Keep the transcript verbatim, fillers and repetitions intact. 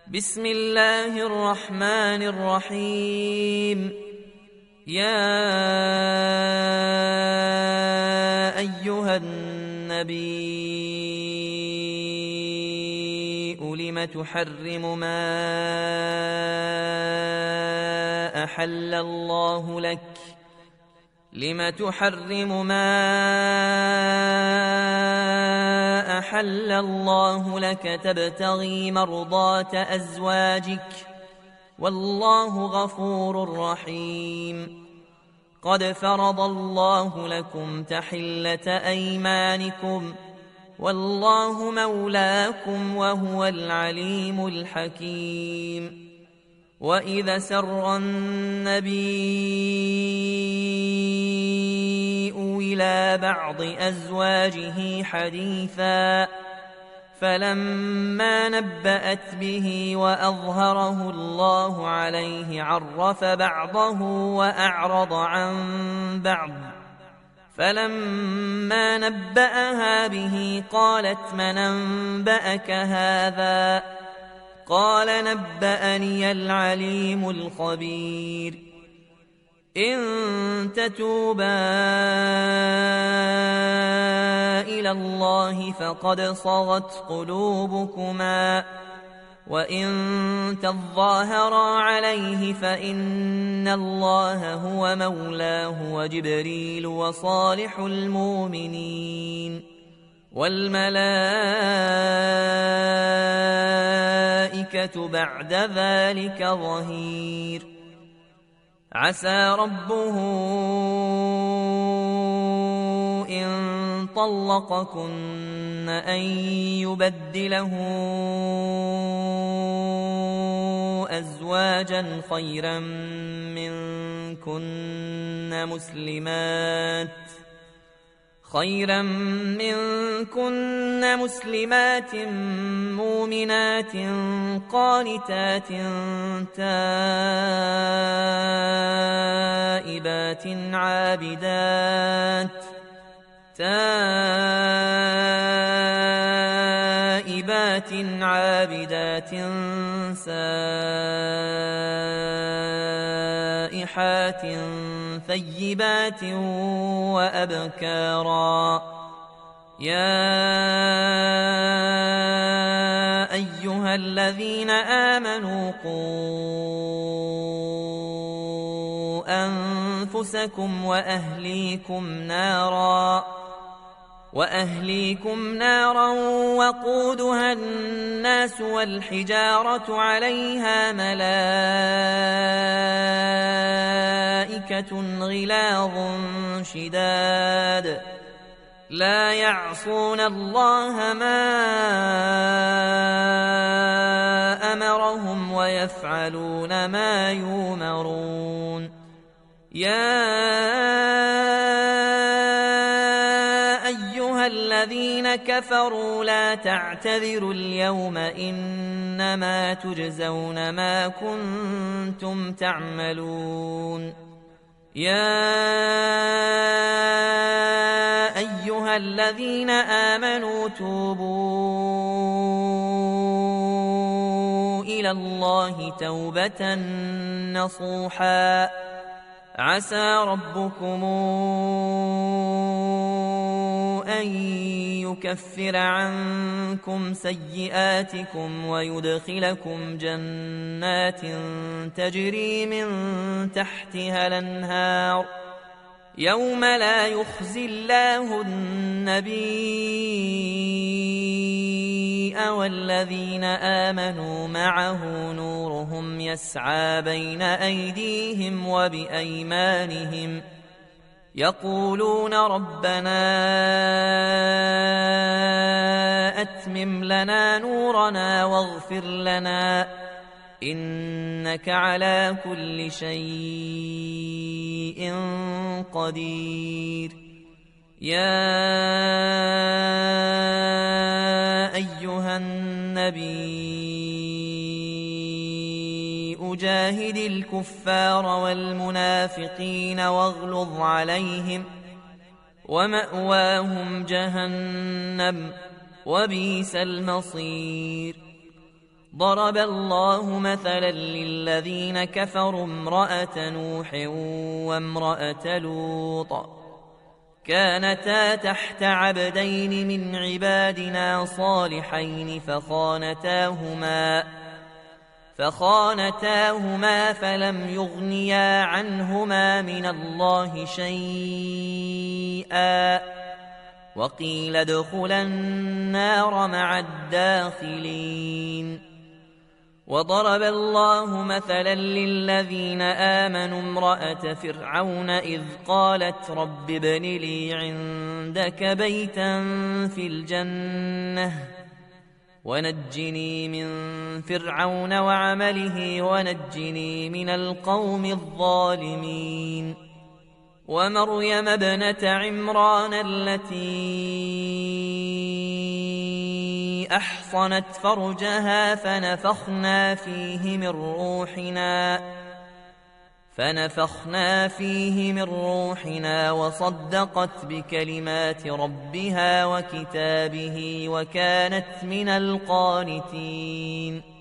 بسم الله الرحمن الرحيم. يا أيها النبي لم تحرم ما أحل الله لك لم تحرم ما أحل الله لك تبتغي مرضات أزواجك والله غفور رحيم. قد فرض الله لكم تحلة أيمانكم والله مولاكم وهو العليم الحكيم. وإذا سر النبي إلى بعض أزواجه حديثا فلما نبأت به وأظهره الله عليه عرف بعضه وأعرض عن بعض، فلما نبأها به قالت من أنبأك هذا؟ قال نبأني العليم الخبير. إن تتوبا إلى الله فقد صغت قلوبكما، وإن تظاهرا عليه فإن الله هو مولاه وجبريل وصالح المؤمنين والملائكة بعد ذلك ظهير. عسى ربه إن طلقكن أن يبدله أزواجا خيرا منكن مسلمات خيرا منكن مسلمات مؤمنات قانتات تائبات عابدات تائبات عابدات سائحات ثيبات وأبكارا. يا أيها الذين آمنوا قوا أنفسكم وأهليكم نارا وأهليكم نارا وقودها الناس والحجارة عليها ملائكة غلاظ شداد لا يعصون الله ما أمرهم ويفعلون ما يؤمرون. يا أيها الذين كفروا لا تعتذروا اليوم إنما تجزون ما كنتم تعملون. يا أيها الذين آمنوا توبوا إلى الله توبة نصوحا عسى ربكم أن يكفر عنكم سيئاتكم ويدخلكم جنات تجري من تحتها الأنهار يوم لا يخزي الله النبي والذين آمنوا معه نورهم يسعى بين أيديهم وبأيمانهم يقولون ربنا أتمم لنا نورنا واغفر لنا إنك على كل شيء قدير. يا أيها النبي أجاهد الكفار والمنافقين واغلظ عليهم ومأواهم جهنم وبئس المصير. ضرب الله مثلا للذين كفروا امرأة نوح وامرأة لوط كانتا تحت عبدين من عبادنا صالحين فخانتاهما فخانتاهما فلم يغنيا عنهما من الله شيئا وقيل ادخلا النار مع الداخلين وضرب الله مثلا للذين آمنوا امرأة فرعون إذ قالت رب ابن لي عندك بيتا في الجنة ونجني من فرعون وعمله ونجني من القوم الظالمين ومريم ابنة عمران التي أحصنت فرجها فنفخنا فيه من روحنا فنفخنا فيه من روحنا وصدقت بكلمات ربها وكتابه وكانت من القانتين